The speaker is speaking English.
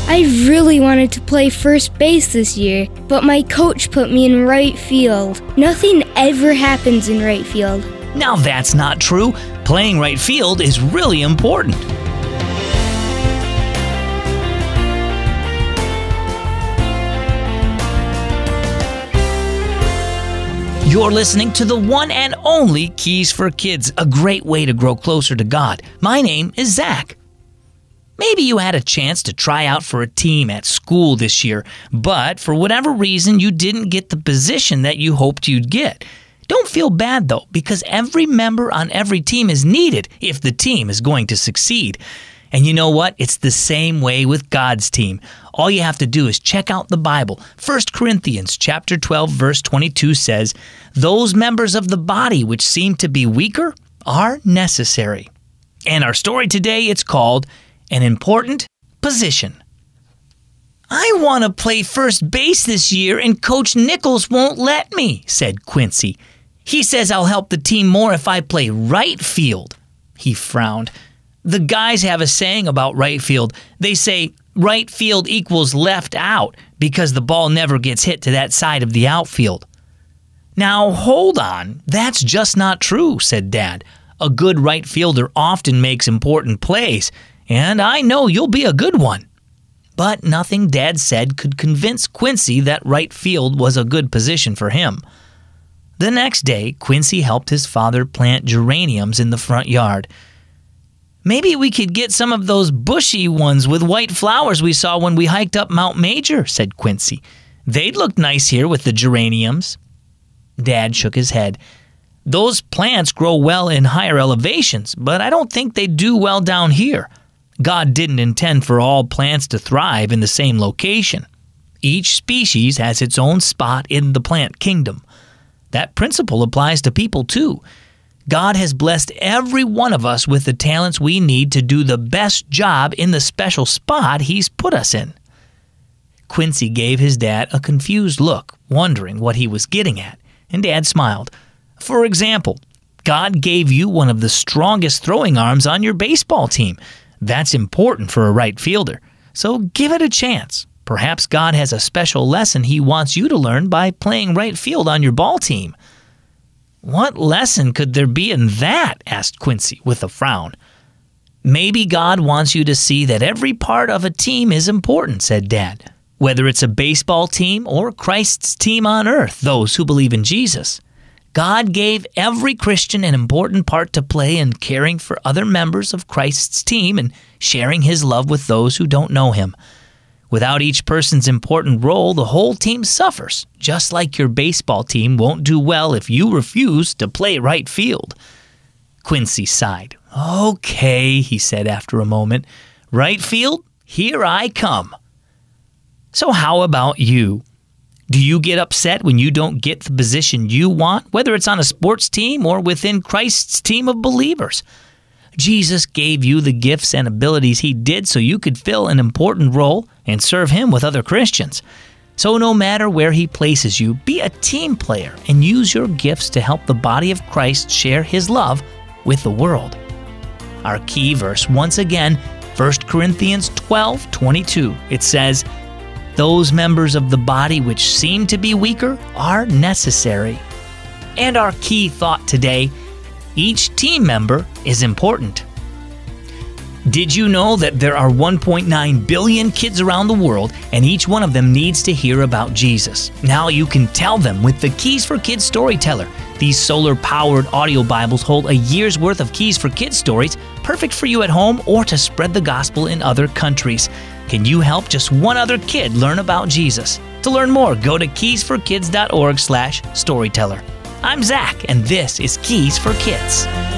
I really wanted to play first base this year, but my coach put me in right field. Nothing ever happens in right field. Now that's not true. Playing right field is really important. You're listening to the one and only Keys for Kids, a great way to grow closer to God. My name is Zach. Maybe you had a chance to try out for a team at school this year, but for whatever reason, you didn't get the position that you hoped you'd get. Don't feel bad, though, because every member on every team is needed if the team is going to succeed. And you know what? It's the same way with God's team. All you have to do is check out the Bible. 1 Corinthians chapter 12, verse 22 says, "Those members of the body which seem to be weaker are necessary." And our story today, it's called An Important Position. "I want to play first base this year, and Coach Nichols won't let me," said Quincy. "He says I'll help the team more if I play right field." He frowned. The guys have a saying about right field. They say right field equals left out because the ball never gets hit to that side of the outfield. "Now, hold on. That's just not true," said Dad. "A good right fielder often makes important plays, and I know you'll be a good one." But nothing Dad said could convince Quincy that right field was a good position for him. The next day, Quincy helped his father plant geraniums in the front yard. "Maybe we could get some of those bushy ones with white flowers we saw when we hiked up Mount Major," said Quincy. "They'd look nice here with the geraniums." Dad shook his head. "Those plants grow well in higher elevations, but I don't think they do well down here. God didn't intend for all plants to thrive in the same location. Each species has its own spot in the plant kingdom. That principle applies to people too. God has blessed every one of us with the talents we need to do the best job in the special spot He's put us in." Quincy gave his dad a confused look, wondering what he was getting at, and Dad smiled. "For example, God gave you one of the strongest throwing arms on your baseball team. That's important for a right fielder, so give it a chance. Perhaps God has a special lesson He wants you to learn by playing right field on your ball team." "What lesson could there be in that?" asked Quincy with a frown. "Maybe God wants you to see that every part of a team is important," said Dad. "Whether it's a baseball team or Christ's team on earth, those who believe in Jesus. God gave every Christian an important part to play in caring for other members of Christ's team and sharing His love with those who don't know Him. Without each person's important role, the whole team suffers, just like your baseball team won't do well if you refuse to play right field." Quincy sighed. "Okay," he said after a moment. "Right field, here I come." So how about you? Do you get upset when you don't get the position you want, whether it's on a sports team or within Christ's team of believers? Jesus gave you the gifts and abilities He did so you could fill an important role and serve Him with other Christians. So no matter where He places you, be a team player and use your gifts to help the body of Christ share His love with the world. Our key verse, once again, 1 Corinthians 12:22. It says, "Those members of the body which seem to be weaker are necessary." And our key thought today, each team member is important. Did you know that there are 1.9 billion kids around the world and each one of them needs to hear about Jesus? Now you can tell them with the Keys for Kids Storyteller. These solar-powered audio Bibles hold a year's worth of Keys for Kids stories, perfect for you at home or to spread the gospel in other countries. Can you help just one other kid learn about Jesus? To learn more, go to keysforkids.org/storyteller. I'm Zach, and this is Keys for Kids.